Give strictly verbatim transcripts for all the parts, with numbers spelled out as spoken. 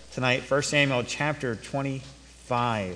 tonight, First Samuel chapter twenty-five.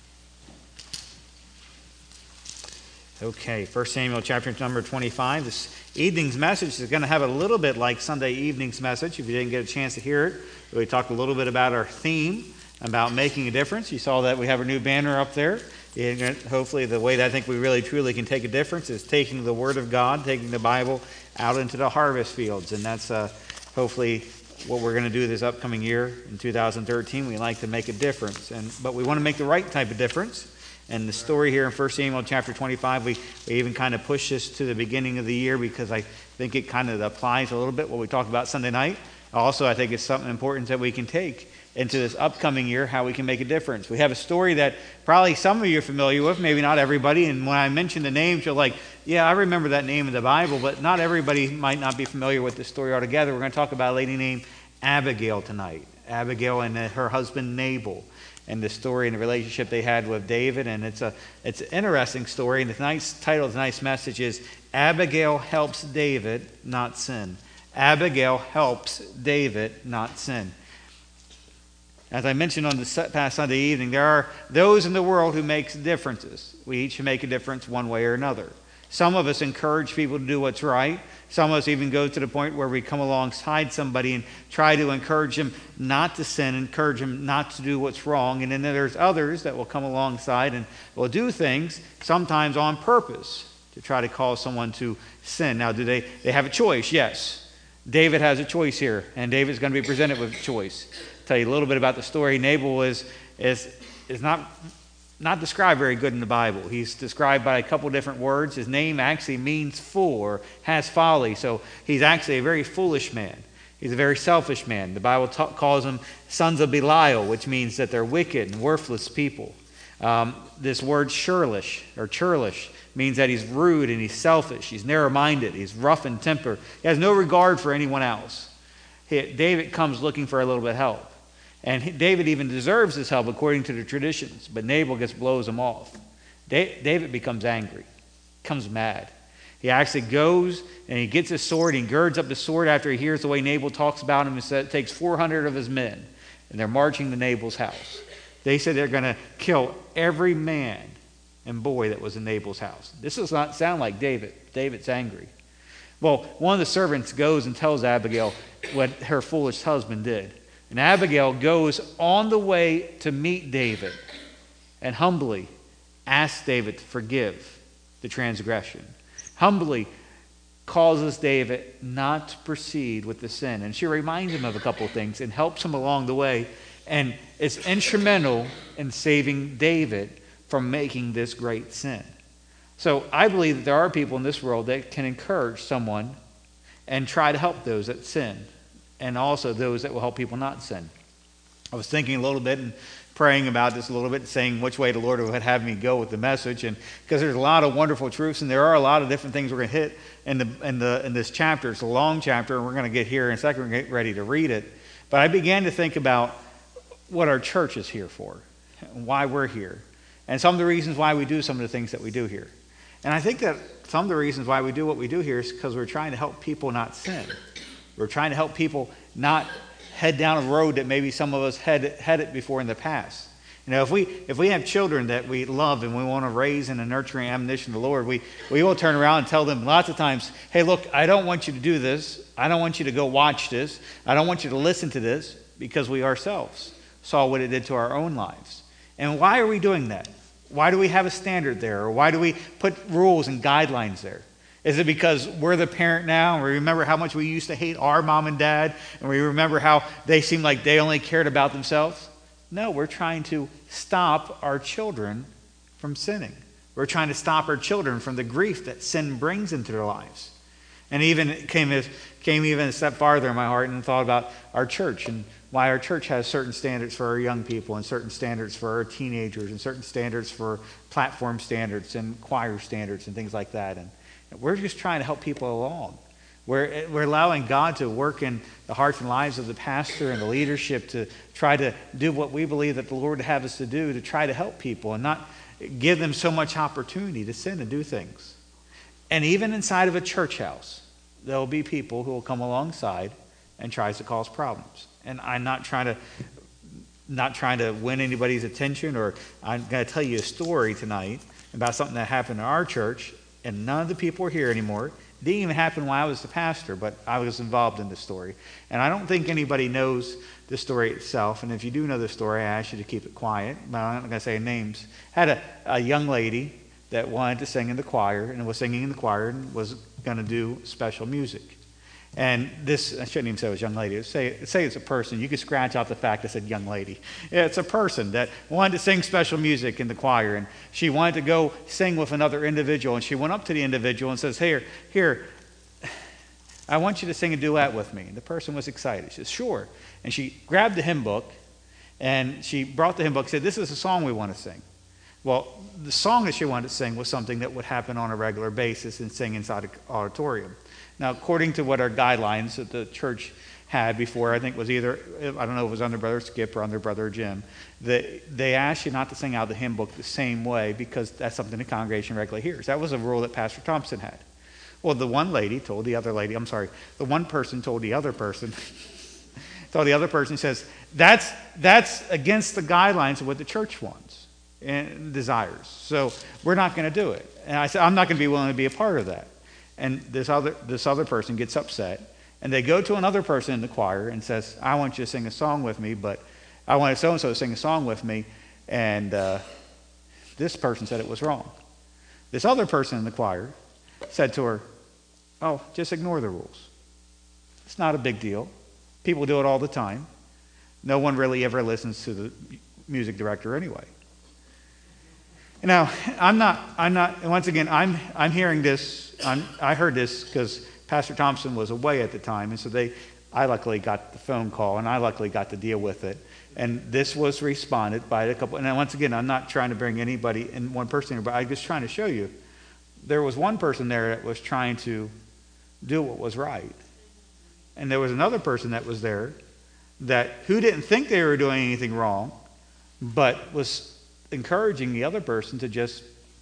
Okay, First Samuel chapter number twenty-five. This evening's message is going to have a little bit like Sunday evening's message. If you didn't get a chance to hear it, we talked a little bit about our theme, about making a difference. You saw that we have a new banner up there. And hopefully the way that I think we really truly can take a difference is taking the Word of God, taking the Bible out into the harvest fields. And that's uh, hopefully what we're going to do this upcoming year in two thousand thirteen. We like to make a difference, and but we want to make the right type of difference. And the story here in First Samuel chapter twenty-five, we, we even kind of push this to the beginning of the year because I think it kind of applies a little bit what we talked about Sunday night. Also, I think it's something important that we can take into this upcoming year, how we can make a difference. We have a story that probably some of you are familiar with, maybe not everybody. And when I mention the names, you're like, yeah, I remember that name in the Bible, but not everybody might not be familiar with the story altogether. We're going to talk about a lady named Abigail tonight. Abigail and her husband Nabal, and the story and the relationship they had with David. And it's a it's an interesting story. And the nice title of tonight's message is Abigail Helps David Not Sin. Abigail helps David not sin. As I mentioned on the past Sunday evening, there are those in the world who make differences. We each make a difference one way or another. Some of us encourage people to do what's right. Some of us even go to the point where we come alongside somebody and try to encourage them not to sin, encourage them not to do what's wrong. And then there's others that will come alongside and will do things, sometimes on purpose, to try to cause someone to sin. Now, do they, they have a choice? Yes. David has a choice here, and David's going to be presented with a choice. I'll tell you a little bit about the story. Nabal is is is not not described very good in the Bible. He's described by a couple different words. His name actually means fool or has folly, so he's actually a very foolish man. He's a very selfish man. The Bible ta- calls them sons of Belial, which means that they're wicked and worthless people. Um, this word churlish or churlish means that he's rude and he's selfish. He's narrow-minded. He's rough in temper. He has no regard for anyone else. He, David comes looking for a little bit of help. And he, David even deserves this help according to the traditions. But Nabal just blows him off. Da- David becomes angry. Becomes mad. He actually goes and he gets his sword. And he girds up the sword after he hears the way Nabal talks about him. And says, takes four hundred of his men. And they're marching to Nabal's house. They say they're going to kill every man and boy that was in Nabal's house. This does not sound like David. David's angry. Well, one of the servants goes and tells Abigail what her foolish husband did. And Abigail goes on the way to meet David and humbly asks David to forgive the transgression. Humbly causes David not to proceed with the sin. And she reminds him of a couple of things and helps him along the way. And it's instrumental in saving David from making this great sin. So I believe that there are people in this world that can encourage someone and try to help those that sin, and also those that will help people not sin. I was thinking a little bit and praying about this a little bit, saying which way the Lord would have me go with the message, and because there's a lot of wonderful truths, and there are a lot of different things we're going to hit in the in the in this chapter. It's a long chapter, and we're going to get here in a second. We're going to get ready to read it. But I began to think about what our church is here for, and why we're here. And some of the reasons why we do some of the things that we do here. And I think that some of the reasons why we do what we do here is because we're trying to help people not sin. We're trying to help people not head down a road that maybe some of us had headed before in the past. You know, if we if we have children that we love and we want to raise in a nurturing admonition of the Lord, we, we will turn around and tell them lots of times, hey, look, I don't want you to do this. I don't want you to go watch this. I don't want you to listen to this, because we ourselves saw what it did to our own lives. And why are we doing that? Why do we have a standard there? Or why do we put rules and guidelines there? Is it because we're the parent now and we remember how much we used to hate our mom and dad, and we remember how they seemed like they only cared about themselves? No, we're trying to stop our children from sinning. We're trying to stop our children from the grief that sin brings into their lives. And even it came, came even a step farther in my heart and thought about our church and why our church has certain standards for our young people and certain standards for our teenagers and certain standards for platform standards and choir standards and things like that. And we're just trying to help people along. We're, we're allowing God to work in the hearts and lives of the pastor and the leadership to try to do what we believe that the Lord would have us to do, to try to help people and not give them so much opportunity to sin and do things. And even inside of a church house, there will be people who will come alongside and tries to cause problems. And I'm not trying to not trying to win anybody's attention, or I'm going to tell you a story tonight about something that happened in our church, and none of the people are here anymore. It didn't even happen while I was the pastor, but I was involved in the story. And I don't think anybody knows the story itself, and if you do know the story, I ask you to keep it quiet, but I'm not going to say names. Had a, a young lady that wanted to sing in the choir, and was singing in the choir, and was going to do special music. And this, I shouldn't even say it was young lady. Say, say it's a person. You could scratch out the fact I said young lady. Yeah, it's a person that wanted to sing special music in the choir, and she wanted to go sing with another individual. And she went up to the individual and says, here, here, I want you to sing a duet with me. And the person was excited. She says, sure. And she grabbed the hymn book, and she brought the hymn book and said, this is a song we want to sing. Well, the song that she wanted to sing was something that would happen on a regular basis and sing inside an auditorium. Now, according to what our guidelines that the church had before, I think was either, I don't know if it was under Brother Skip or under Brother Jim, they, they asked you not to sing out of the hymn book the same way because that's something the congregation regularly hears. That was a rule that Pastor Thompson had. Well, the one lady told the other lady, I'm sorry, the one person told the other person, told the other person, says, that's, that's against the guidelines of what the church wants and desires. So we're not going to do it. And I said, I'm not going to be willing to be a part of that. And this other this other person gets upset, and they go to another person in the choir and says, I want you to sing a song with me, but I wanted so-and-so to sing a song with me, and uh, this person said it was wrong. This other person in the choir said to her, oh, just ignore the rules. It's not a big deal. People do it all the time. No one really ever listens to the music director anyway. Now, I'm not, I'm not, once again, I'm I'm hearing this, I'm, I heard this because Pastor Thompson was away at the time, and so they, I luckily got the phone call, and I luckily got to deal with it. And this was responded by a couple, and once again, I'm not trying to bring anybody in one person here, but I'm just trying to show you, there was one person there that was trying to do what was right. And there was another person that was there that, who didn't think they were doing anything wrong, but was encouraging the other person to just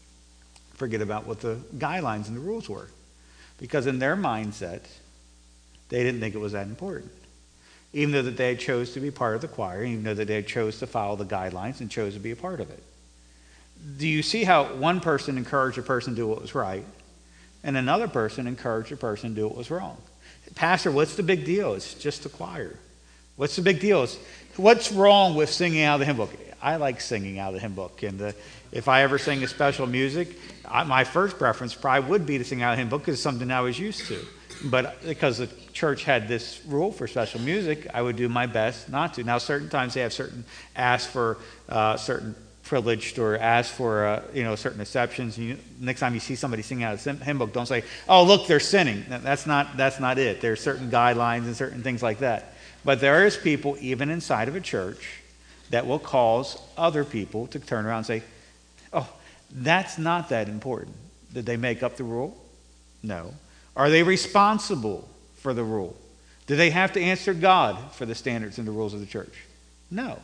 forget about what the guidelines and the rules were. Because in their mindset, they didn't think it was that important. Even though that they chose to be part of the choir, even though that they chose to follow the guidelines and chose to be a part of it. Do you see how one person encouraged a person to do what was right, and another person encouraged a person to do what was wrong? Pastor, what's the big deal? It's just the choir. What's the big deal? It's, what's wrong with singing out of the hymn book? I like singing out of the hymn book, and uh, if I ever sing a special music, I, my first preference probably would be to sing out of the hymn book because it's something I was used to. But because the church had this rule for special music, I would do my best not to. Now, certain times they have certain ask for uh, certain privileged or ask for uh, you know certain exceptions. You, next time you see somebody singing out of the hymn book, don't say, "Oh, look, they're sinning." That's not that's not it. There's certain guidelines and certain things like that. But there is people even inside of a church that will cause other people to turn around and say, oh, that's not that important. Did they make up the rule? No. Are they responsible for the rule? Do they have to answer God for the standards and the rules of the church? No.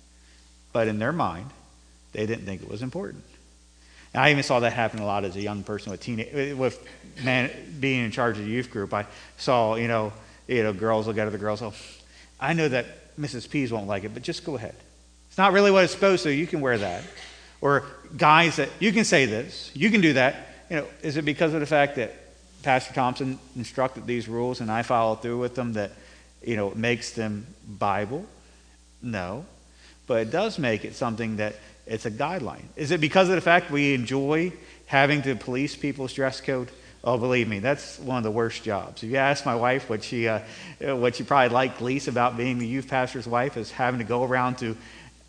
But in their mind, they didn't think it was important. And I even saw that happen a lot as a young person with teenage, with man, being in charge of the youth group. I saw, you know, you know, girls look at other girls. Oh, I know that Missus Pease won't like it, but just go ahead. It's not really what it's supposed to. You can wear that. Or guys that, you can say this. You can do that. You know, is it because of the fact that Pastor Thompson instructed these rules and I followed through with them that, you know, it makes them Bible? No. But it does make it something that it's a guideline. Is it because of the fact we enjoy having to police people's dress code? Oh, believe me, that's one of the worst jobs. If you ask my wife what she, uh, what she probably liked least about being the youth pastor's wife is having to go around to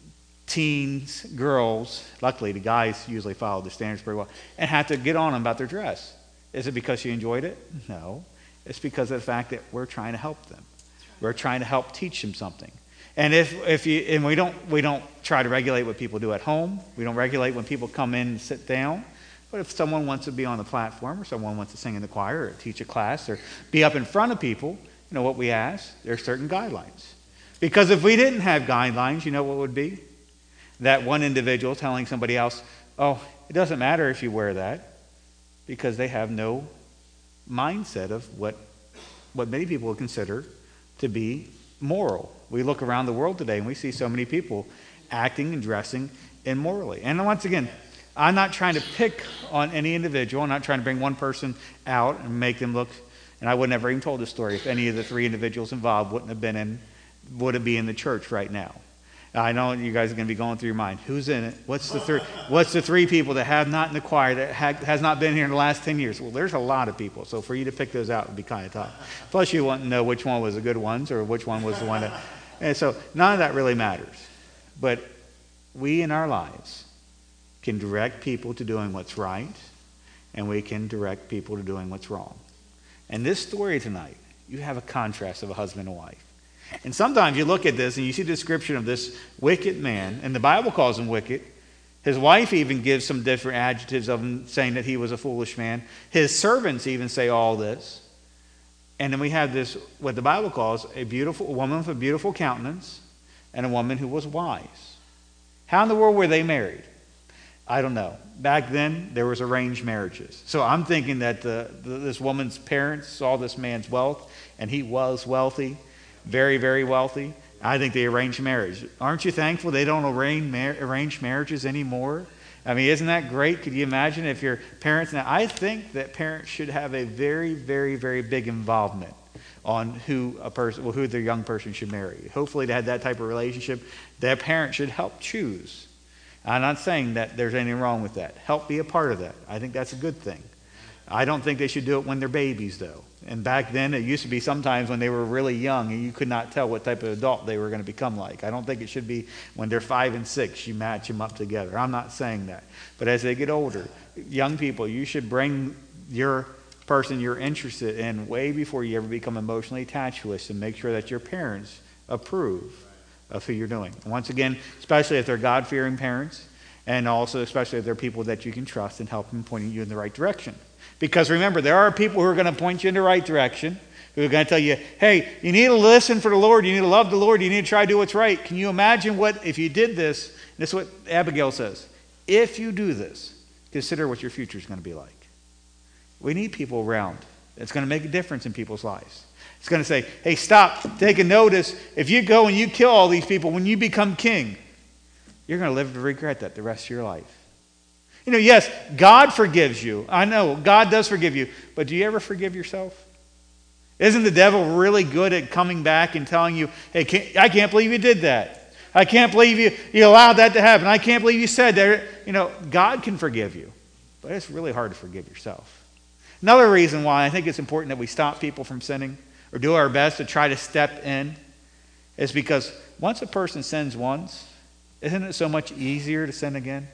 teens, girls, luckily the guys usually follow the standards pretty well, and have to get on them about their dress. Is it because she enjoyed it? No. It's because of the fact that we're trying to help them. We're trying to help teach them something. And if if you and we don't we don't try to regulate what people do at home. We don't regulate when people come in and sit down. But if someone wants to be on the platform, or someone wants to sing in the choir, or teach a class, or be up in front of people, you know what we ask? There are certain guidelines. Because if we didn't have guidelines, you know what would be? That one individual telling somebody else, oh, it doesn't matter if you wear that, because they have no mindset of what what many people would consider to be moral. We look around the world today and we see so many people acting and dressing immorally. And once again, I'm not trying to pick on any individual. I'm not trying to bring one person out and make them look, and I would never even told this story if any of the three individuals involved wouldn't have been in, wouldn't be in the church right now. I know you guys are going to be going through your mind. Who's in it? What's the three? What's the three people that have not in the choir that ha- has not been here in the last ten years? Well, there's a lot of people. So for you to pick those out would be kind of tough. Plus, you want to know which one was the good ones or which one was the one that. And so none of that really matters. But we in our lives can direct people to doing what's right, and we can direct people to doing what's wrong. And this story tonight, you have a contrast of a husband and wife. And sometimes you look at this and you see the description of this wicked man, and the Bible calls him wicked. His wife even gives some different adjectives of him, saying that he was a foolish man. His servants even say all this. And then we have this, what the Bible calls a beautiful a woman with a beautiful countenance and a woman who was wise. How in the world were they married? I don't know. Back then, there was arranged marriages. So I'm thinking that the, the, this woman's parents saw this man's wealth, and he was wealthy. Very, very wealthy. I think they arranged marriage. Aren't you thankful they don't arrange, mar- arrange marriages anymore? I mean, isn't that great? Could you imagine if your parents... Now, I think that parents should have a very, very, very big involvement on who a person, well, who their young person should marry. Hopefully, to have that type of relationship, their parent should help choose. I'm not saying that there's anything wrong with that. Help be a part of that. I think that's a good thing. I don't think they should do it when they're babies, though. And back then, it used to be sometimes when they were really young and you could not tell what type of adult they were going to become like. I don't think it should be when they're five and six, you match them up together. I'm not saying that. But as they get older, young people, you should bring your person you're interested in way before you ever become emotionally attached to us, and make sure that your parents approve of who you're doing. And once again, especially if they're God-fearing parents, and also especially if they're people that you can trust and help them pointing you in the right direction. Because remember, there are people who are going to point you in the right direction, who are going to tell you, hey, you need to listen for the Lord, you need to love the Lord, you need to try to do what's right. Can you imagine what, if you did this, this is what Abigail says, if you do this, consider what your future is going to be like. We need people around. It's going to make a difference in people's lives. It's going to say, hey, stop, take a notice. If you go and you kill all these people, when you become king, you're going to live to regret that the rest of your life. You know, yes, God forgives you. I know, God does forgive you. But do you ever forgive yourself? Isn't the devil really good at coming back and telling you, hey, can't, I can't believe you did that. I can't believe you, you allowed that to happen. I can't believe you said that. You know, God can forgive you. But it's really hard to forgive yourself. Another reason why I think it's important that we stop people from sinning or do our best to try to step in is because once a person sins once, isn't it so much easier to sin again?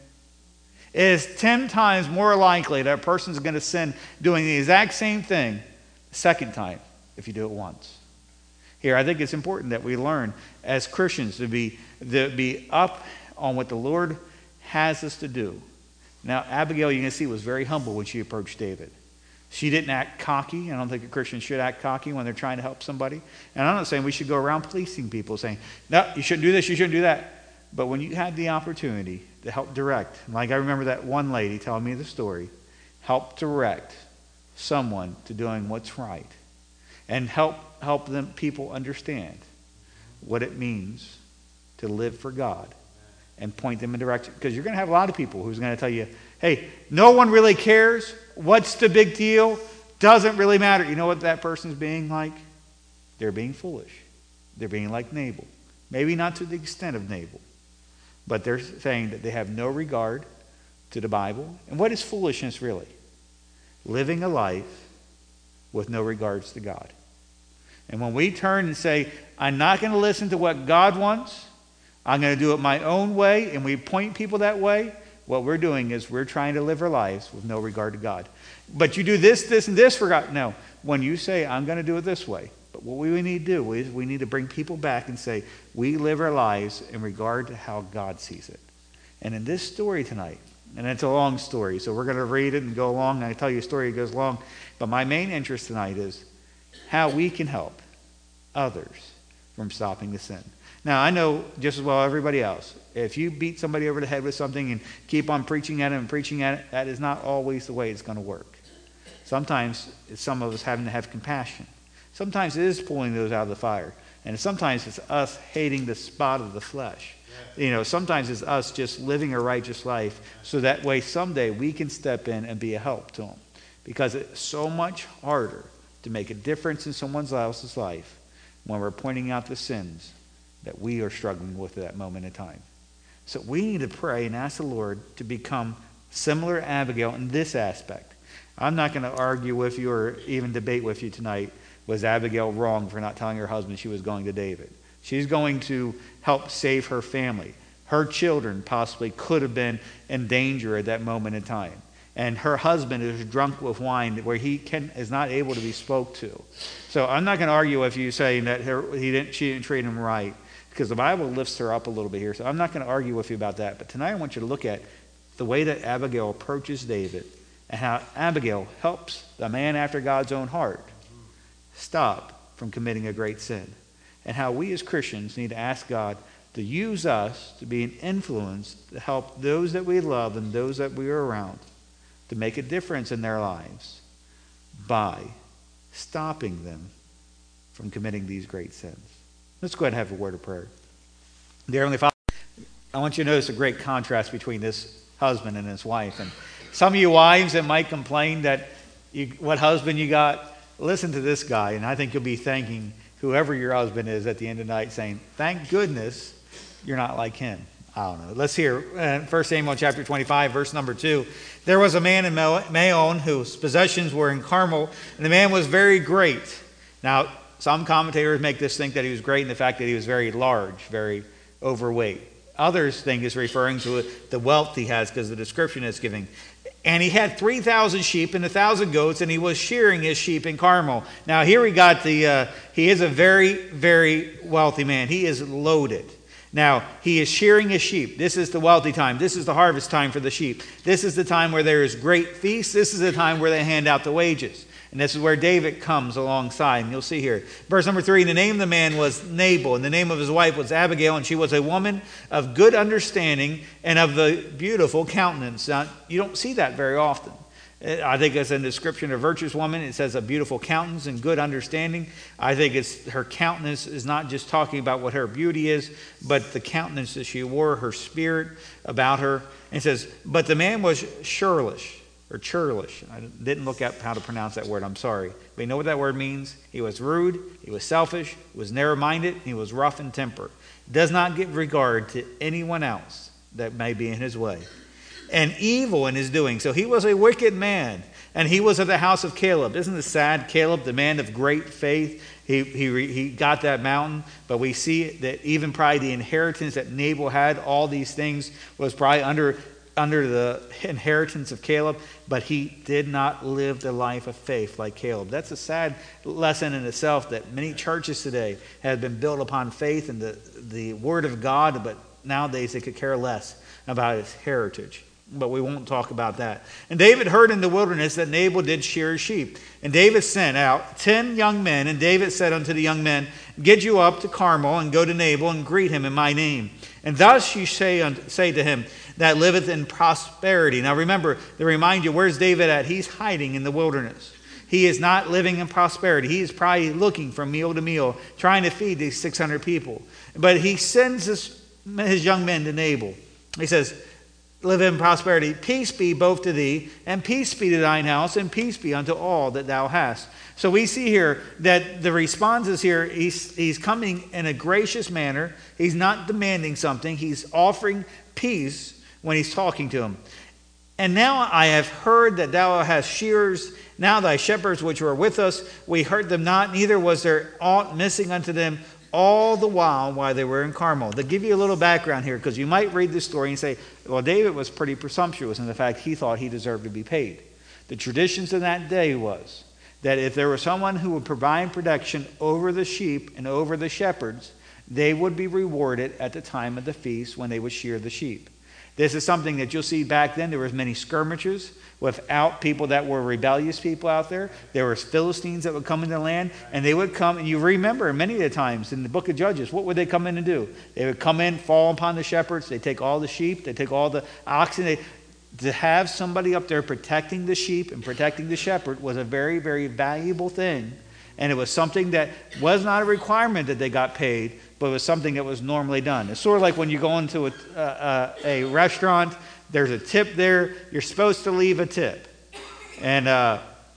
It is ten times more likely that a person is going to sin doing the exact same thing the second time if you do it once. Here, I think it's important that we learn as Christians to be, to be up on what the Lord has us to do. Now, Abigail, you can see, was very humble when she approached David. She didn't act cocky. I don't think a Christian should act cocky when they're trying to help somebody. And I'm not saying we should go around policing people, saying, no, you shouldn't do this, you shouldn't do that. But when you had the opportunity to help direct, like I remember that one lady telling me the story, help direct someone to doing what's right, and help help them people understand what it means to live for God, and point them in direction. Because you're going to have a lot of people who's going to tell you, hey, no one really cares. What's the big deal? Doesn't really matter. You know what that person's being like? They're being foolish. They're being like Nabal. Maybe not to the extent of Nabal. But they're saying that they have no regard to the Bible. And what is foolishness really? Living a life with no regards to God. And when we turn and say, I'm not going to listen to what God wants, I'm going to do it my own way, and we point people that way, what we're doing is we're trying to live our lives with no regard to God. But you do this, this, and this for God. No. When you say, I'm going to do it this way, but what we need to do is we need to bring people back and say, we live our lives in regard to how God sees it. And in this story tonight, and it's a long story, so we're going to read it and go along, and I tell you a story that goes long, but my main interest tonight is how we can help others from stopping the sin. Now, I know just as well as everybody else, if you beat somebody over the head with something and keep on preaching at it and preaching at it, that is not always the way it's going to work. Sometimes it's some of us having to have compassion. Sometimes it is pulling those out of the fire. And sometimes it's us hating the spot of the flesh. You know, sometimes it's us just living a righteous life so that way someday we can step in and be a help to them. Because it's so much harder to make a difference in someone else's life when we're pointing out the sins that we are struggling with at that moment in time. So we need to pray and ask the Lord to become similar to Abigail in this aspect. I'm not going to argue with you or even debate with you tonight, was Abigail wrong for not telling her husband she was going to David? She's going to help save her family. Her children possibly could have been in danger at that moment in time. And her husband is drunk with wine where he can, is not able to be spoke to. So I'm not going to argue with you saying that her, he didn't, she didn't treat him right, because the Bible lifts her up a little bit here. So I'm not going to argue with you about that. But tonight I want you to look at the way that Abigail approaches David and how Abigail helps the man after God's own heart stop from committing a great sin. And how we as Christians need to ask God to use us to be an influence to help those that we love and those that we are around to make a difference in their lives by stopping them from committing these great sins. Let's go ahead and have a word of prayer. Dear Heavenly Father, I want you to notice a great contrast between this husband and his wife. And some of you wives that might complain that you, what husband you got, listen to this guy, and I think you'll be thanking whoever your husband is at the end of the night, saying, thank goodness you're not like him. I don't know. Let's hear uh, First Samuel chapter twenty-five, verse number two. There was a man in Maon whose possessions were in Carmel, and the man was very great. Now, some commentators make this think that he was great in the fact that he was very large, very overweight. Others think it's referring to the wealth he has because the description it's giving. And he had three thousand sheep and one thousand goats, and he was shearing his sheep in Carmel. Now here we got the, uh, he is a very, very wealthy man. He is loaded. Now, he is shearing his sheep. This is the wealthy time. This is the harvest time for the sheep. This is the time where there is great feasts. This is the time where they hand out the wages. And this is where David comes alongside. And you'll see here. Verse number three, the name of the man was Nabal, and the name of his wife was Abigail, and she was a woman of good understanding and of the beautiful countenance. Now, you don't see that very often. I think it's a description of a virtuous woman. It says a beautiful countenance and good understanding. I think it's her countenance is not just talking about what her beauty is, but the countenance that she wore, her spirit about her. And it says, but the man was churlish, or churlish. I didn't look up how to pronounce that word. I'm sorry. But you know what that word means? He was rude, he was selfish, he was narrow-minded, he was rough in temper. Does not give regard to anyone else that may be in his way. And evil in his doing. So he was a wicked man. And he was of the house of Caleb. Isn't it sad? Caleb, the man of great faith, he, he, he got that mountain. But we see that even probably the inheritance that Nabal had, all these things, was probably under, under the inheritance of Caleb. But he did not live the life of faith like Caleb. That's a sad lesson in itself, that many churches today have been built upon faith and the, the word of God. But nowadays they could care less about its heritage. But we won't talk about that. And David heard in the wilderness that Nabal did shear his sheep. And David sent out ten young men. And David said unto the young men, get you up to Carmel and go to Nabal and greet him in my name. And thus you say, say to him that liveth in prosperity. Now remember, to remind you, where's David at? He's hiding in the wilderness. He is not living in prosperity. He is probably looking from meal to meal, trying to feed these six hundred people. But he sends his, his young men to Nabal. He says, live in prosperity. Peace be both to thee, and peace be to thine house, and peace be unto all that thou hast. So we see here that the response is here. He's, he's coming in a gracious manner. He's not demanding something. He's offering peace when he's talking to him. And now I have heard that thou hast shearers. Now thy shepherds which were with us, we heard them not, neither was there aught missing unto them all the while while they were in Carmel. To give you a little background here, because you might read this story and say, well, David was pretty presumptuous in the fact he thought he deserved to be paid. The traditions of that day was that if there was someone who would provide protection over the sheep and over the shepherds, they would be rewarded at the time of the feast when they would shear the sheep. This is something that you'll see back then. There was many skirmishes without people that were rebellious people out there. There was Philistines that would come into the land, and they would come, and you remember many of the times in the book of Judges, what would they come in and do? They would come in, fall upon the shepherds, they take all the sheep, they take all the oxen. They, to have somebody up there protecting the sheep and protecting the shepherd was a very, very valuable thing and it was something that was not a requirement that they got paid, but it was something that was normally done. It's sort of like when you go into a, uh, a restaurant, there's a tip there, you're supposed to leave a tip. And uh,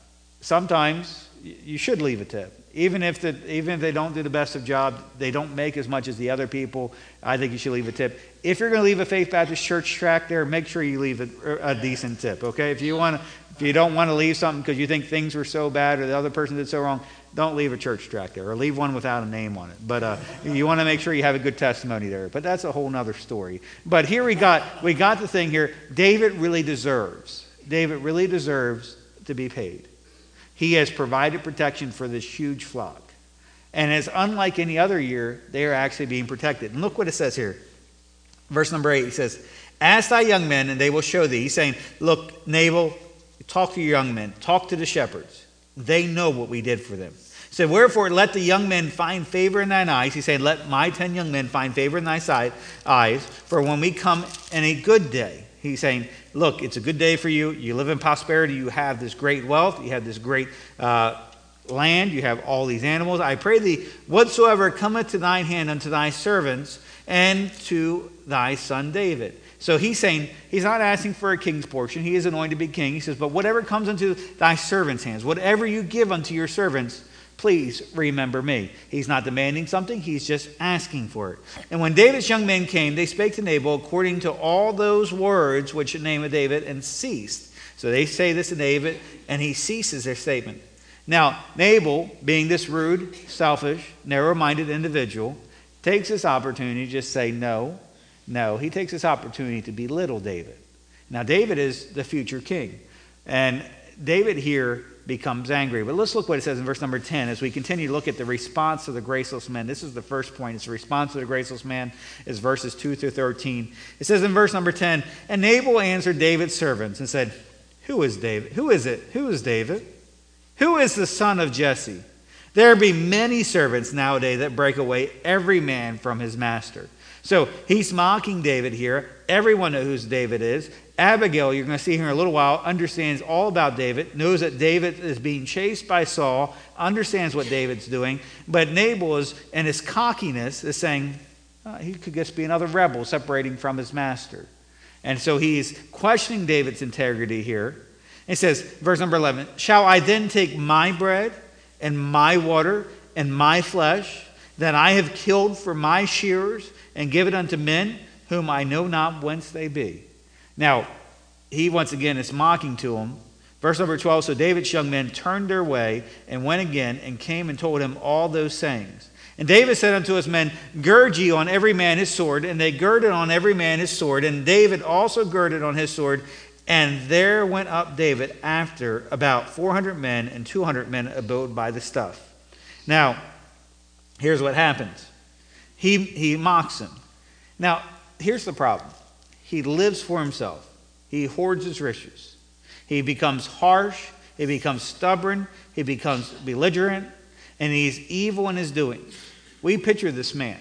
sometimes you should leave a tip. Even if, the, even if they don't do the best of job, they don't make as much as the other people, I think you should leave a tip. If you're going to leave a Faith Baptist Church tract there, make sure you leave a, a decent tip, okay? If you want to, if you don't want to leave something because you think things were so bad or the other person did so wrong, don't leave a church tract there, or leave one without a name on it. But uh, you want to make sure you have a good testimony there. But that's a whole nother story. But here we got we got the thing here. David really deserves. David really deserves to be paid. He has provided protection for this huge flock. And it's unlike any other year, they are actually being protected. And look what it says here. Verse number eight, he says, ask thy young men, and they will show thee. He's saying, look, Nabal, talk to your young men. Talk to the shepherds. They know what we did for them. He said, wherefore let the young men find favor in thine eyes. He's saying, let my ten young men find favor in thy sight, eyes. For when we come in a good day, he's saying, look, it's a good day for you. You live in prosperity. You have this great wealth. You have this great uh, land. You have all these animals. I pray thee, whatsoever cometh to thine hand unto thy servants and to thy son David. So he's saying, he's not asking for a king's portion. He is anointed to be king. He says, but whatever comes unto thy servants' hands, whatever you give unto your servants, please remember me. He's not demanding something. He's just asking for it. And when David's young men came, they spake to Nabal according to all those words which the name of David, and ceased. So they say this to David, and he ceases their statement. Now, Nabal, being this rude, selfish, narrow-minded individual, takes this opportunity to just say no, no. He takes this opportunity to belittle David. Now, David is the future king. And David here becomes angry. But let's look what it says in verse number ten as we continue to look at the response of the graceless men. This is the first point. It's the response of the graceless man is verses two through thirteen. It says in verse number ten, and Nabal answered David's servants and said, who is David? Who is it? Who is David? Who is the son of Jesse? There be many servants nowadays that break away every man from his master. So he's mocking David here. Everyone knows who David is. Abigail, you're going to see here in a little while, understands all about David, knows that David is being chased by Saul, understands what David's doing. But Nabal is, in his cockiness, is saying, oh, he could just be another rebel separating from his master. And so he's questioning David's integrity here. It says, verse number eleven, shall I then take my bread and my water and my flesh that I have killed for my shearers and give it unto men whom I know not whence they be? Now, he once again is mocking to him. Verse number twelve, so David's young men turned their way and went again and came and told him all those sayings. And David said unto his men, gird ye on every man his sword. And they girded on every man his sword. And David also girded on his sword. And there went up David after about four hundred men, and two hundred men abode by the stuff. Now, here's what happens. He, he mocks him. Now, here's the problem. He lives for himself. He hoards his riches. He becomes harsh. He becomes stubborn. He becomes belligerent. And he's evil in his doings. We picture this man.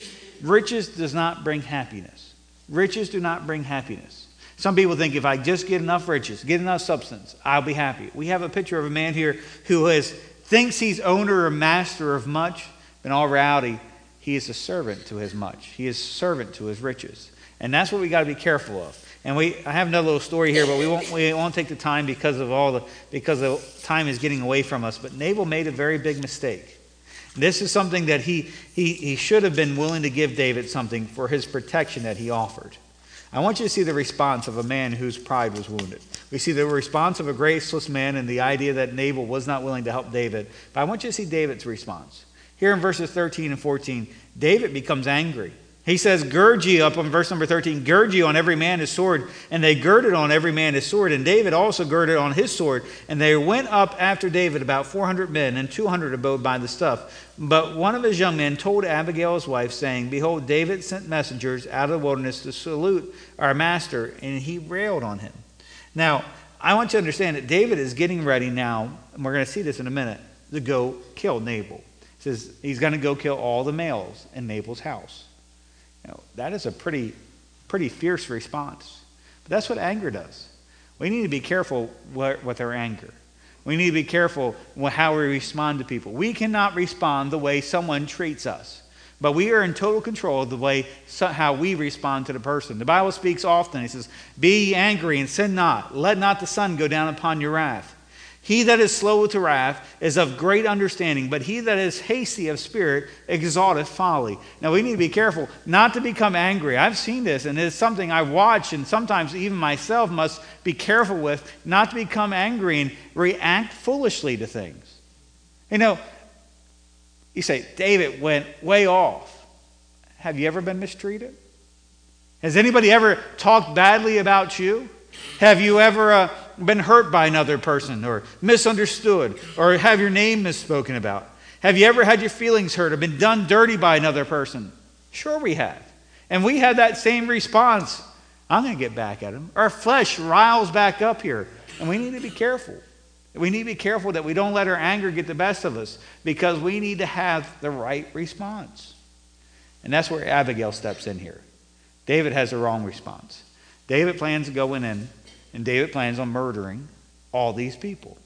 Riches does not bring happiness. Riches do not bring happiness. Some people think if I just get enough riches, get enough substance, I'll be happy. We have a picture of a man here who is, thinks he's owner or master of much. In all reality, he is a servant to his much. He is a servant to his riches. And that's what we got to be careful of. And we, I have another little story here, but we won't, we won't take the time because of all the, because the time is getting away from us. But Nabal made a very big mistake. This is something that he, he, he should have been willing to give David something for his protection that he offered. I want you to see the response of a man whose pride was wounded. We see the response of a graceless man and the idea that Nabal was not willing to help David. But I want you to see David's response. Here in verses thirteen and fourteen, David becomes angry. He says, gird ye up on verse number thirteen, gird ye on every man his sword. And they girded on every man his sword. And David also girded on his sword. And they went up after David about four hundred men, and two hundred abode by the stuff. But one of his young men told Abigail his wife, saying, behold, David sent messengers out of the wilderness to salute our master. And he railed on him. Now, I want you to understand that David is getting ready now, and we're going to see this in a minute, to go kill Nabal. He says he's going to go kill all the males in Nabal's house. You know, that is a pretty, pretty fierce response. But that's what anger does. We need to be careful with our anger. We need to be careful how we respond to people. We cannot respond the way someone treats us. But we are in total control of the way, how we respond to the person. The Bible speaks often. It says, be ye angry and sin not. Let not the sun go down upon your wrath. He that is slow to wrath is of great understanding, but he that is hasty of spirit exalteth folly. Now we need to be careful not to become angry. I've seen this, and it's something I watch, and sometimes even myself must be careful with, not to become angry and react foolishly to things. You know, you say, David went way off. Have you ever been mistreated? Has anybody ever talked badly about you? Have you ever uh, been hurt by another person or misunderstood or have your name misspoken about? Have you ever had your feelings hurt or been done dirty by another person? Sure we have. And we have that same response. I'm going to get back at him. Our flesh riles back up here, and we need to be careful. We need to be careful that we don't let our anger get the best of us, because we need to have the right response. And that's where Abigail steps in here. David has the wrong response. David plans to go in, and David plans on murdering all these people.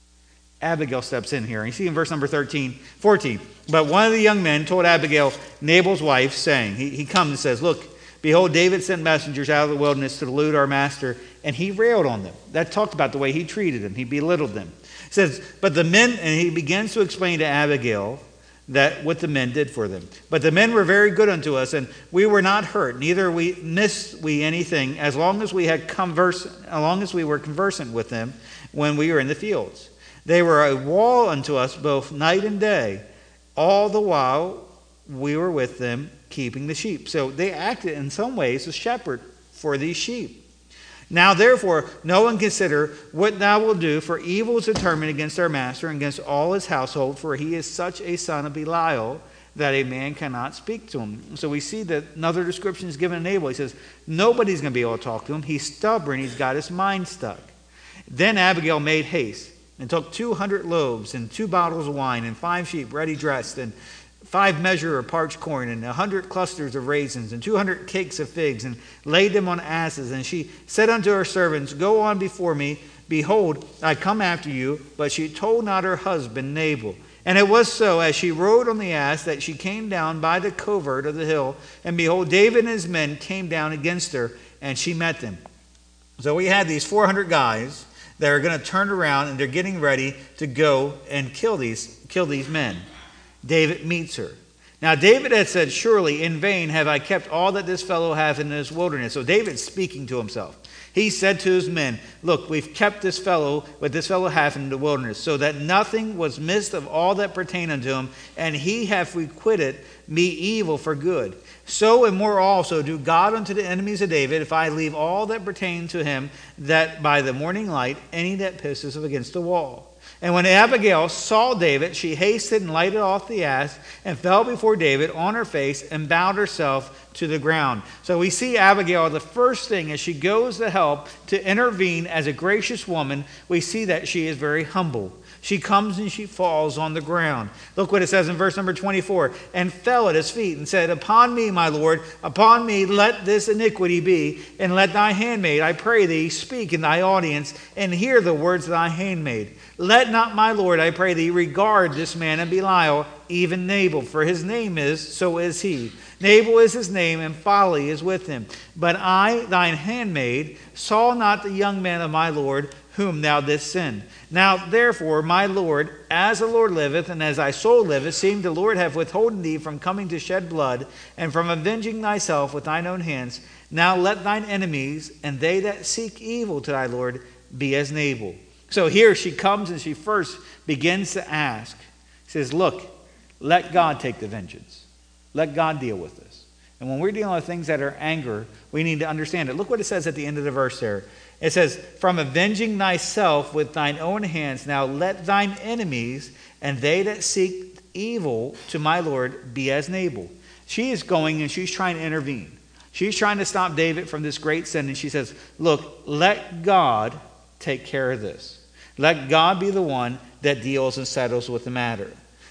Abigail steps in here. And you see in verse number thirteen, fourteen. But one of the young men told Abigail, Nabal's wife, saying, he, he comes and says, look, behold, David sent messengers out of the wilderness to delude our master, and he railed on them. That talked about the way he treated them. He belittled them. It says, but the men, and he begins to explain to Abigail that what the men did for them. But the men were very good unto us, and we were not hurt, neither we missed we anything, as long as we had converse, as long as we were conversant with them when we were in the fields. They were a wall unto us both night and day, all the while we were with them keeping the sheep. So they acted in some ways as shepherd for these sheep. Now therefore, know and consider what thou wilt do, for evil is determined against our master and against all his household, for he is such a son of Belial that a man cannot speak to him. So we see that another description is given to Nabal. He says, nobody's going to be able to talk to him. He's stubborn. He's got his mind stuck. Then Abigail made haste and took two hundred loaves and two bottles of wine and five sheep ready dressed and five measure of parched corn and a hundred clusters of raisins and two hundred cakes of figs, and laid them on asses. And she said unto her servants, go on before me. Behold, I come after you. But she told not her husband Nabal. And it was so, as she rode on the ass, that she came down by the covert of the hill. And behold, David and his men came down against her, and she met them. So we had these four hundred guys that are going to turn around, and they're getting ready to go and kill these, kill these men. David meets her. Now David had said, surely in vain have I kept all that this fellow hath in this wilderness. So David's speaking to himself. He said to his men, look, we've kept this fellow, what this fellow hath in the wilderness, so that nothing was missed of all that pertained unto him, and he hath requited me evil for good. So and more also do God unto the enemies of David, if I leave all that pertain to him, that by the morning light any that pisses against the wall. And when Abigail saw David, she hasted and lighted off the ass and fell before David on her face and bowed herself to the ground. So we see Abigail, the first thing as she goes to help, to intervene as a gracious woman, we see that she is very humble. She comes and she falls on the ground. Look what it says in verse number twenty-four. And fell at his feet and said, upon me, my Lord, upon me let this iniquity be, and let thy handmaid, I pray thee, speak in thy audience, and hear the words of thy handmaid. Let not my Lord, I pray thee, regard this man of Belial, even Nabal, for his name is, so is he. Nabal is his name, and folly is with him. But I, thine handmaid, saw not the young man of my Lord, whom thou didst send. Now therefore, my Lord, as the Lord liveth, and as thy soul liveth, seeing the Lord have withholden thee from coming to shed blood, and from avenging thyself with thine own hands, now let thine enemies, and they that seek evil to thy Lord, be as Nabal. So here she comes and she first begins to ask. She says, look, let God take the vengeance. Let God deal with this. And when we're dealing with things that are anger, we need to understand it. Look what it says at the end of the verse there. It says, from avenging thyself with thine own hands, now let thine enemies and they that seek evil to my Lord be as Nabal. She is going and she's trying to intervene. She's trying to stop David from this great sin. And she says, look, let God take care of this. Let God be the one that deals and settles with the matter.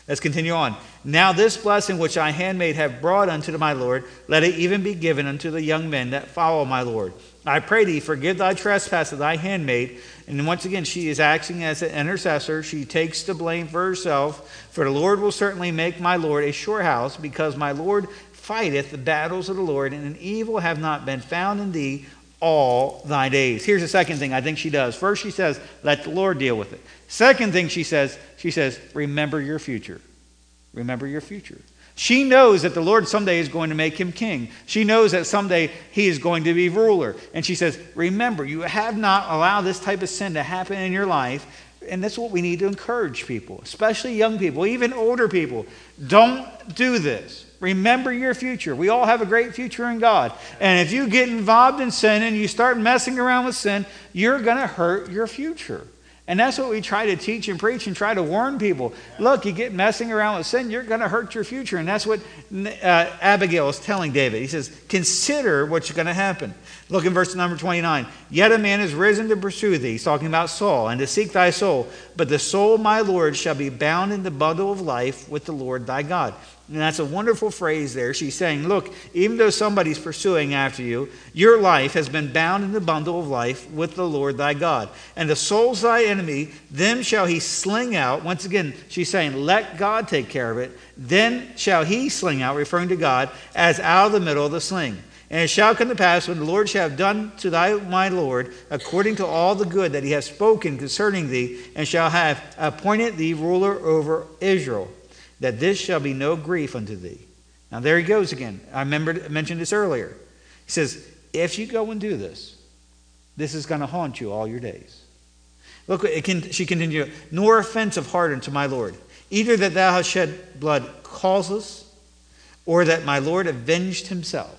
Let's continue on. Now this blessing which thy handmaid have brought unto my Lord, let it even be given unto the young men that follow my Lord. I pray thee, forgive thy trespass of thy handmaid. And once again, she is acting as an intercessor. She takes the blame for herself. For the Lord will certainly make my Lord a sure house, because my Lord fighteth the battles of the Lord, and an evil have not been found in thee all thy days. Here's the second thing I think she does. First, she says, let the Lord deal with it. Second thing she says, she says, remember your future. Remember your future. She knows that the Lord someday is going to make him king. She knows that someday he is going to be ruler. And she says, remember, you have not allowed this type of sin to happen in your life. And that's what we need to encourage people, especially young people, even older people. Don't do this. Remember your future. We all have a great future in God. And if you get involved in sin and you start messing around with sin, you're going to hurt your future. And that's what we try to teach and preach and try to warn people. Look, you get messing around with sin, you're going to hurt your future. And that's what uh, Abigail is telling David. He says, consider what's going to happen. Look in verse number twenty-nine. Yet a man is risen to pursue thee, he's talking about Saul, and to seek thy soul. But the soul of my Lord shall be bound in the bundle of life with the Lord thy God. And that's a wonderful phrase there. She's saying, look, even though somebody's pursuing after you, your life has been bound in the bundle of life with the Lord thy God. And the soul's thy enemy, them shall he sling out. Once again, she's saying, let God take care of it. Then shall he sling out, referring to God, as out of the middle of the sling. And it shall come to pass, when the Lord shall have done to thy my Lord, according to all the good that he hath spoken concerning thee, and shall have appointed thee ruler over Israel, that this shall be no grief unto thee. Now there he goes again. I remembered, I mentioned this earlier. He says, if you go and do this, this is going to haunt you all your days. Look, it can, she continued, nor offense of heart unto my Lord, either that thou hast shed blood causeless, or that my Lord avenged himself.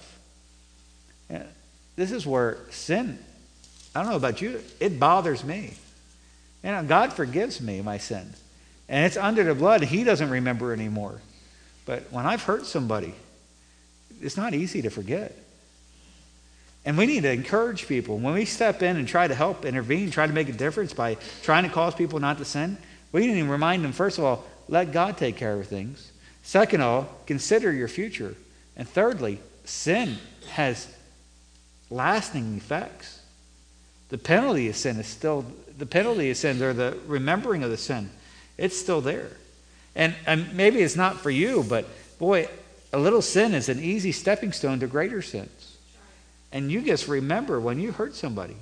Yeah, this is where sin, I don't know about you, it bothers me. You know, God forgives me my sin. And it's under the blood. He doesn't remember anymore. But when I've hurt somebody, it's not easy to forget. And we need to encourage people. When we step in and try to help, intervene, try to make a difference by trying to cause people not to sin, we need to remind them, first of all, let God take care of things. Second of all, consider your future. And thirdly, sin has lasting effects. The penalty of sin is still, the penalty of sin, or the remembering of the sin, it's still there. And, and maybe it's not for you, but boy, a little sin is an easy stepping stone to greater sins. And you just remember when you hurt somebody,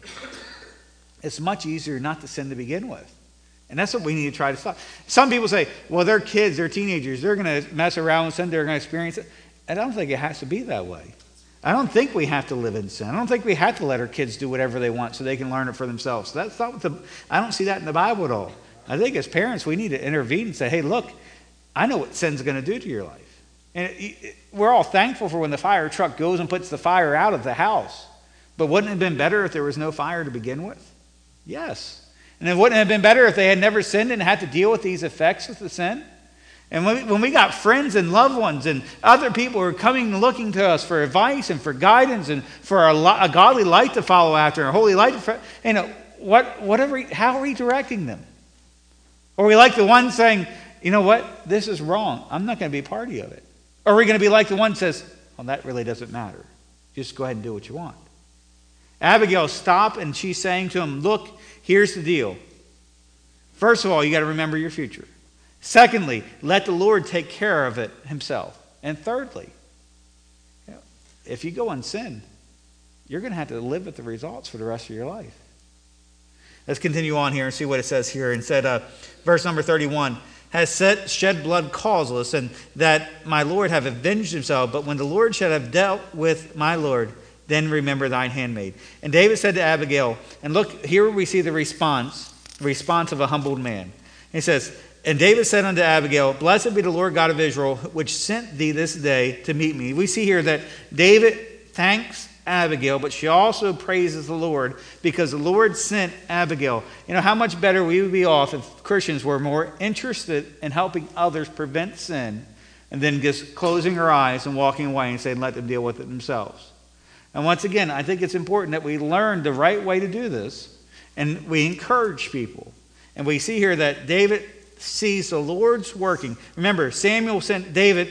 it's much easier not to sin to begin with. And that's what we need to try to stop. Some people say, well, they're kids, they're teenagers, they're going to mess around with sin, they're going to experience it. I don't think it has to be that way. I don't think we have to live in sin. I don't think we have to let our kids do whatever they want so they can learn it for themselves. So that's not what the, I don't see that in the Bible at all. I think as parents, we need to intervene and say, hey, look, I know what sin's going to do to your life. And it, it, we're all thankful for when the fire truck goes and puts the fire out of the house. But wouldn't it have been better if there was no fire to begin with? Yes. And it wouldn't have been better if they had never sinned and had to deal with these effects of the sin? And when we, when we got friends and loved ones and other people who are coming and looking to us for advice and for guidance and for a, a godly light to follow after, a holy light, to, you know, what, whatever, how are we directing them? Or are we like the one saying, you know what, this is wrong. I'm not going to be a party of it. Or are we going to be like the one who says, well, that really doesn't matter. Just go ahead and do what you want. Abigail stopped and she's saying to him, look, here's the deal. First of all, you got to remember your future. Secondly, let the Lord take care of it himself. And thirdly, you know, if you go in sin, you're going to have to live with the results for the rest of your life. Let's continue on here and see what it says here. And said, uh, verse number thirty-one, has set, shed blood causeless, and that my Lord have avenged himself. But when the Lord shall have dealt with my Lord, then remember thine handmaid. And David said to Abigail, and look, here we see the response, the response of a humbled man. He says, and David said unto Abigail, blessed be the Lord God of Israel, which sent thee this day to meet me. We see here that David thanks Abigail, but she also praises the Lord because the Lord sent Abigail. You know, how much better we would be off if Christians were more interested in helping others prevent sin and then just closing our eyes and walking away and saying, let them deal with it themselves. And once again, I think it's important that we learn the right way to do this and we encourage people. And we see here that David sees the Lord's working. Remember, Samuel sent David,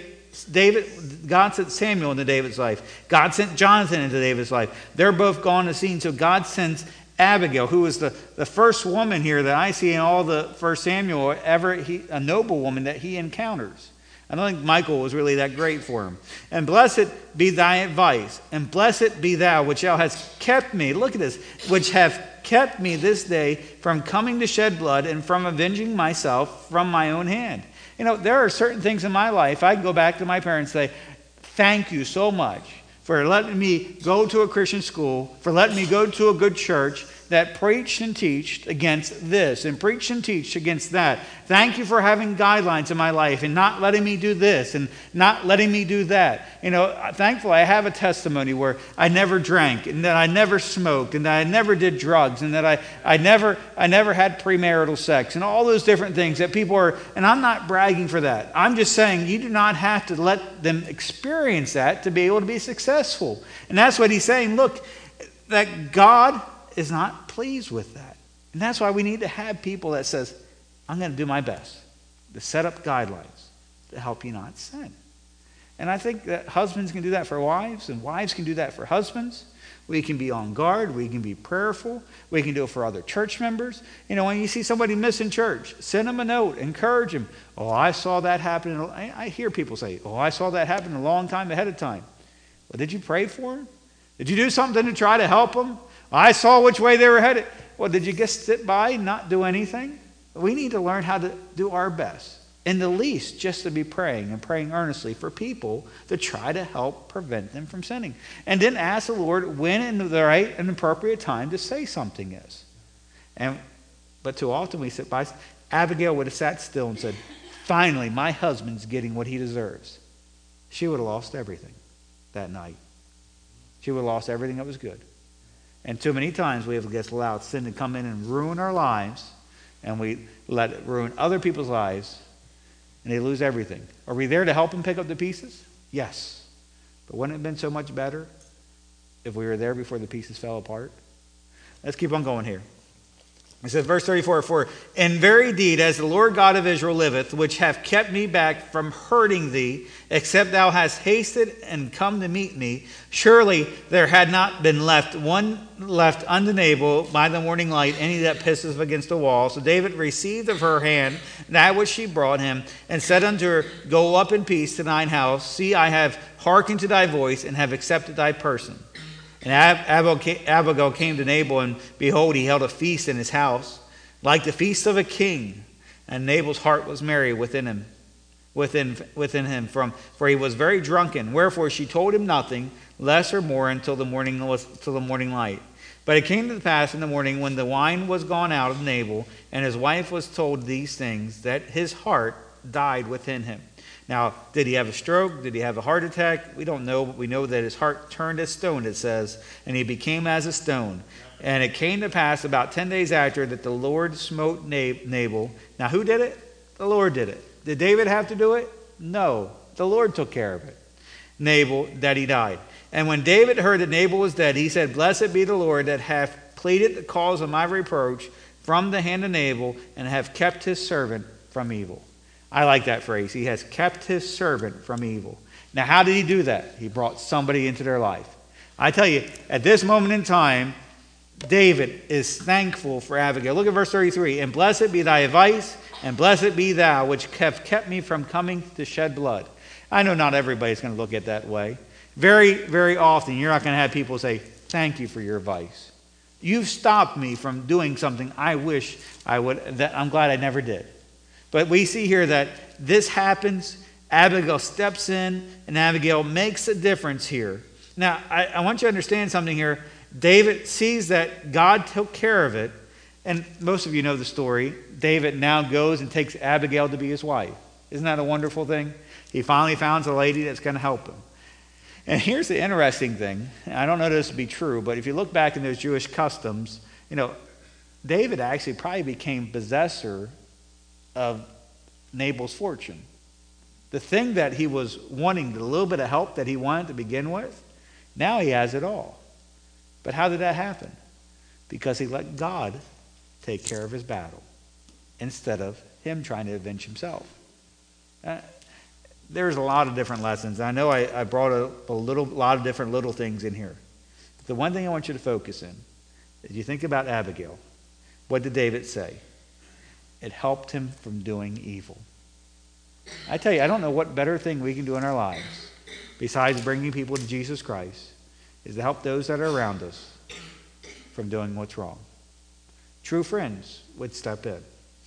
David, God sent Samuel into David's life. God sent Jonathan into David's life. They're both gone to scene, so God sends Abigail, who is the, the first woman here that I see in all the First Samuel, ever he, a noble woman that he encounters. I don't think Michal was really that great for him. And blessed be thy advice, and blessed be thou, which thou hast kept me. Look at this. Which have kept me this day from coming to shed blood and from avenging myself from my own hand. You know, there are certain things in my life, I can go back to my parents and say, thank you so much for letting me go to a Christian school, for letting me go to a good church that preached and teached against this and preached and teached against that. Thank you for having guidelines in my life and not letting me do this and not letting me do that. You know, thankfully I have a testimony where I never drank and that I never smoked and that I never did drugs and that I, I never I never had premarital sex and all those different things that people are, and I'm not bragging for that. I'm just saying you do not have to let them experience that to be able to be successful. And that's what he's saying. Look, that God is not pleased with that. And that's why we need to have people that says, I'm going to do my best to set up guidelines to help you not sin. And I think that husbands can do that for wives, and wives can do that for husbands. We can be on guard. We can be prayerful. We can do it for other church members. You know, when you see somebody missing church, send them a note. Encourage them. Oh, I saw that happen. I hear people say, oh, I saw that happen a long time ahead of time. Well, did you pray for them? Did you do something to try to help them? I saw which way they were headed. Well, did you just sit by and not do anything? We need to learn how to do our best. In the least, just to be praying and praying earnestly for people to try to help prevent them from sinning. And then ask the Lord when in the right and appropriate time to say something is. And but too often we sit by. Abigail would have sat still and said, finally, my husband's getting what he deserves. She would have lost everything that night. She would have lost everything that was good. And too many times we have just allowed sin to come in and ruin our lives, and we let it ruin other people's lives, and they lose everything. Are we there to help them pick up the pieces? Yes. But wouldn't it have been so much better if we were there before the pieces fell apart? Let's keep on going here. It says, verse thirty-four, for in very deed, as the Lord God of Israel liveth, which have kept me back from hurting thee, except thou hast hasted and come to meet me, surely there had not been left one left unto Nabal by the morning light, any that pisseth against a wall. So David received of her hand that which she brought him, and said unto her, go up in peace to thine house. See, I have hearkened to thy voice, and have accepted thy person. And Abigail came to Nabal, and behold, he held a feast in his house, like the feast of a king. And Nabal's heart was merry within him, within within him, from for he was very drunken. Wherefore she told him nothing, less or more, until the morning was till the morning light. But it came to pass in the morning, when the wine was gone out of Nabal, and his wife was told these things, that his heart died within him. Now, did he have a stroke? Did he have a heart attack? We don't know, but we know that his heart turned as stone, it says, and he became as a stone. And it came to pass about ten days after that the Lord smote Nabal. Now, who did it? The Lord did it. Did David have to do it? No. The Lord took care of it. Nabal, that he died. And when David heard that Nabal was dead, he said, blessed be the Lord that hath pleaded the cause of my reproach from the hand of Nabal, and have kept his servant from evil. I like that phrase. He has kept his servant from evil. Now, how did he do that? He brought somebody into their life. I tell you, at this moment in time, David is thankful for Abigail. Look at verse thirty-three. And blessed be thy advice, and blessed be thou, which have kept me from coming to shed blood. I know not everybody's going to look at it that way. Very, very often, you're not going to have people say, thank you for your advice. You've stopped me from doing something I wish I would, that I'm glad I never did. But we see here that this happens. Abigail steps in, and Abigail makes a difference here. Now, I, I want you to understand something here. David sees that God took care of it. And most of you know the story. David now goes and takes Abigail to be his wife. Isn't that a wonderful thing? He finally finds a lady that's going to help him. And here's the interesting thing. I don't know this to be true, but if you look back in those Jewish customs, you know, David actually probably became possessor of Nabal's fortune. The thing that he was wanting, the little bit of help that he wanted to begin with, now he has it all. But how did that happen? Because he let God take care of his battle. instead of him trying to avenge himself. Uh, there's a lot of different lessons. I know I, I brought a, a little, lot of different little things in here. The one thing I want you to focus in is you think about Abigail. What did David say? It helped him from doing evil. I tell you, I don't know what better thing we can do in our lives besides bringing people to Jesus Christ is to help those that are around us from doing what's wrong. True friends would step in.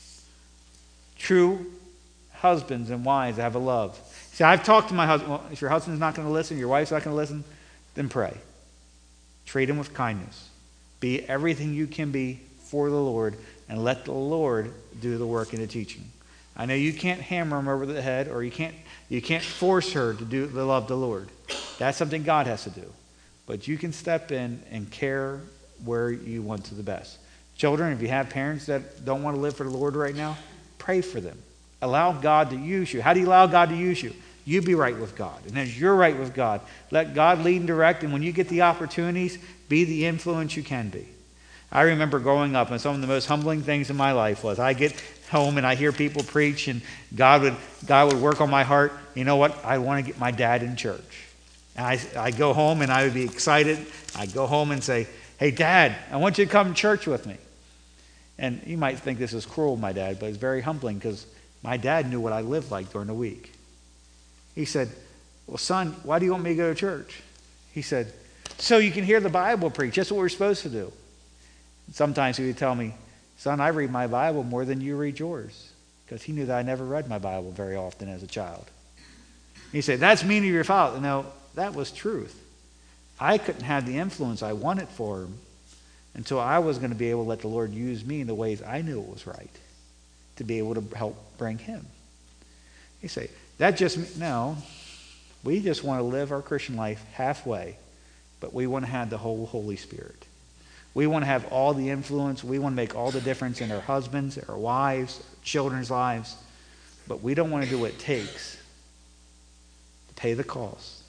True husbands and wives have a love. See, I've talked to my husband. Well, if your husband's not going to listen, your wife's not going to listen, then pray. Treat him with kindness. Be everything you can be for the Lord, and let the Lord do the work in the teaching. I know you can't hammer him over the head, or you can't you can't force her to do to love the Lord. That's something God has to do. But you can step in and care where you want to the best. Children, if you have parents that don't want to live for the Lord right now, pray for them. Allow God to use you. How do you allow God to use you? You be right with God. And as you're right with God, let God lead and direct. And when you get the opportunities, be the influence you can be. I remember growing up, and some of the most humbling things in my life was I get home and I hear people preach, and God would God would work on my heart. You know what? I want to get my dad in church. And I I go home and I would be excited. I'd go home and say, "Hey, Dad, I want you to come to church with me." And you might think this is cruel, my dad, but it's very humbling because my dad knew what I lived like during the week. He said, "Well, son, why do you want me to go to church?" He said, "So you can hear the Bible preach. That's what we're supposed to do." Sometimes he would tell me, "Son, I read my Bible more than you read yours," because he knew that I never read my Bible very often as a child. He said, "That's mean of your father." No, that was truth. I couldn't have the influence I wanted for him until I was going to be able to let the Lord use me in the ways I knew it was right to be able to help bring him. You say, that just, no, we just want to live our Christian life halfway, but we want to have the whole Holy Spirit. We want to have all the influence. We want to make all the difference in our husbands, our wives, our children's lives. But we don't want to do what it takes to pay the cost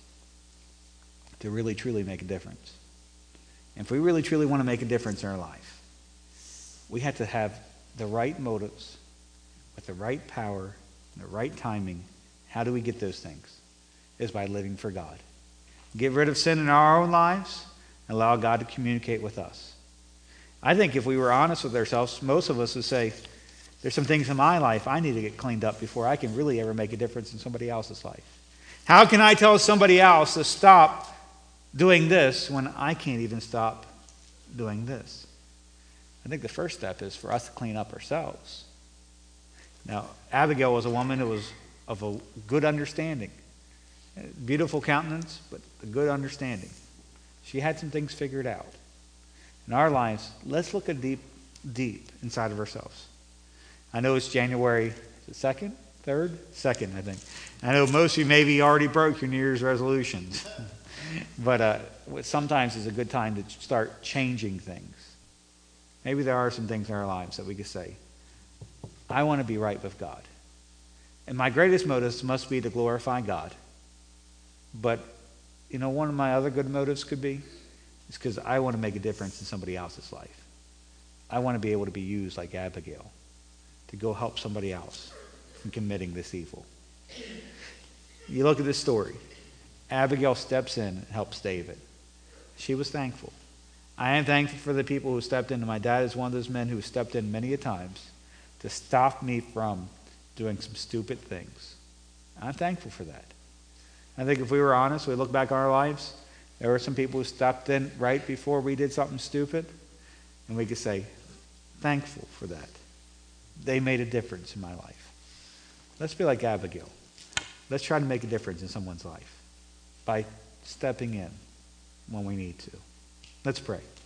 to really, truly make a difference. And if we really, truly want to make a difference in our life, we have to have the right motives with the right power and the right timing. How do we get those things? Is by living for God. Get rid of sin in our own lives and allow God to communicate with us. I think if we were honest with ourselves, most of us would say, there's some things in my life I need to get cleaned up before I can really ever make a difference in somebody else's life. How can I tell somebody else to stop doing this when I can't even stop doing this? I think the first step is for us to clean up ourselves. Now, Abigail was a woman who was of a good understanding. Beautiful countenance, but a good understanding. She had some things figured out. In our lives, let's look at deep, deep inside of ourselves. I know it's January is it second, third, second, I think. I know most of you maybe already broke your New Year's resolutions, but uh, sometimes it's a good time to start changing things. Maybe there are some things in our lives that we could say, I want to be right with God. And my greatest motives must be to glorify God. But, you know, one of my other good motives could be, is because I want to make a difference in somebody else's life. I want to be able to be used like Abigail to go help somebody else from committing this evil. You look at this story. Abigail steps in and helps David. She was thankful. I am thankful for the people who stepped in. My dad is one of those men who stepped in many a times to stop me from doing some stupid things. I'm thankful for that. I think if we were honest, we look back on our lives, there were some people who stepped in right before we did something stupid, and we could say, thankful for that. They made a difference in my life. Let's be like Abigail. Let's try to make a difference in someone's life by stepping in when we need to. Let's pray.